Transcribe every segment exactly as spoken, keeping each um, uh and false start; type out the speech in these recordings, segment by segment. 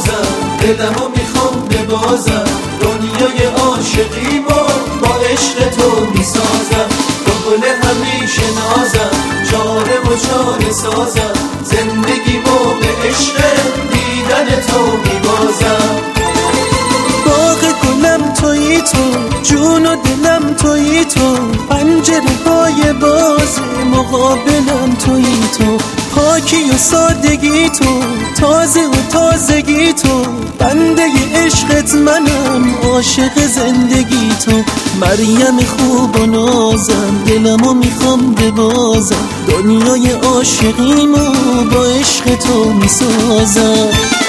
میسازم، دلمو میخوام ببازم، دنیای عاشقیمو با عشق تو میسازم. با گل همیشه نازم، چاره و چاره سازم، زندگیمو به عشق دیدن تو میبازم. باغ گلم تویی تو، جون و دلم تویی تو، پنجره های باز مقابلم تویی تو، پاکی و سادگی تو، تازه و تازگی تو، بنده عشقت منم، عاشق زندگی تو. مریم خوب و نازم، دلمو میخوام ببازم، دنیای عاشقیمو با عشق تو میسازم.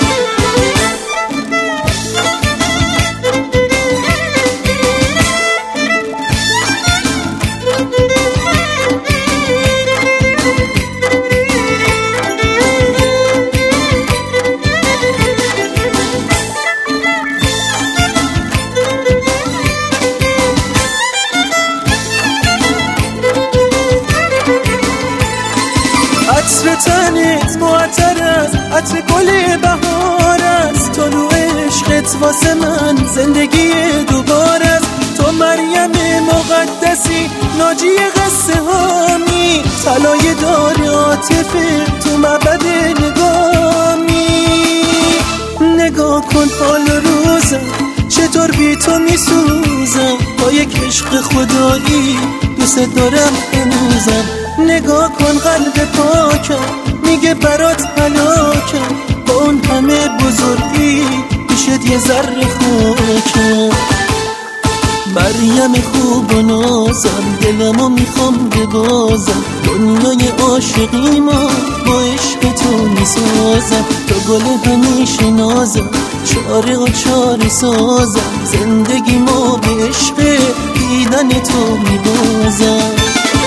عطر تنت معطر است، عطر گل بهار است، طلوع عشقت واسه من زندگی دوباره است. تو مریم مقدسی، ناجی قصه هامی، طلای دار عاطفه تو معبد نگامی. نگاه کن حال روزم، چطور بی تو میسوزم، با یک عشق خدایی دوست دارم هنوزم. نگاه کن قلب پاکم، میگه برات هلاکم، با اون همه بزرگی پیشت یه ذره خاکم. مریم خوب و نازم، دلمو میخوام ببازم، دنیای عاشقیمو با عشق تو میسازم. تو گل همیشه نازم، چاره و چاره سازم، زندگیمو به عشق دیدن تو میبازم.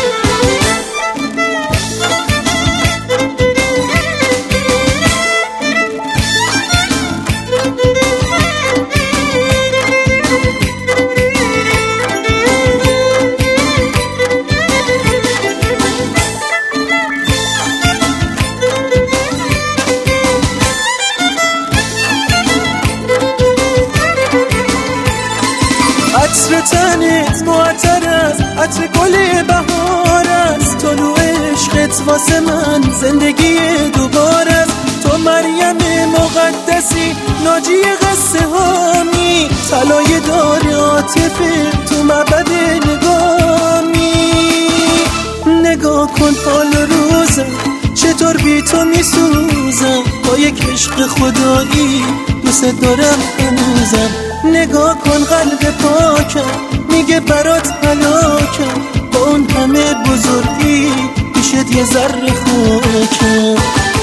عطر تنت معطر است، عطر گل بهار است، طلوع عشقت واسه من زندگی دوباره است. تو مریم مقدسی، ناجی قصه هامی، طلای دار عاطفه تو معبد نگامی. نگاه کن حال روزم، چطور بی تو میسوزم، با یک عشق خدایی دوست دارم هنوزم. نگاه کن قلب پاکم، میگه برات هلاکم، با اون همه بزرگی پیشت یه ذره خاکم.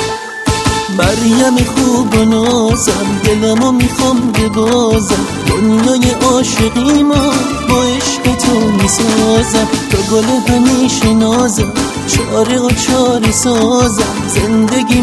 مریم خوب و نازم، دلمو میخوام ببازم، دنیای عاشقیمو با عشق تو میسازم. تو گل همیشه نازم، چاره و چاره سازم، زندگی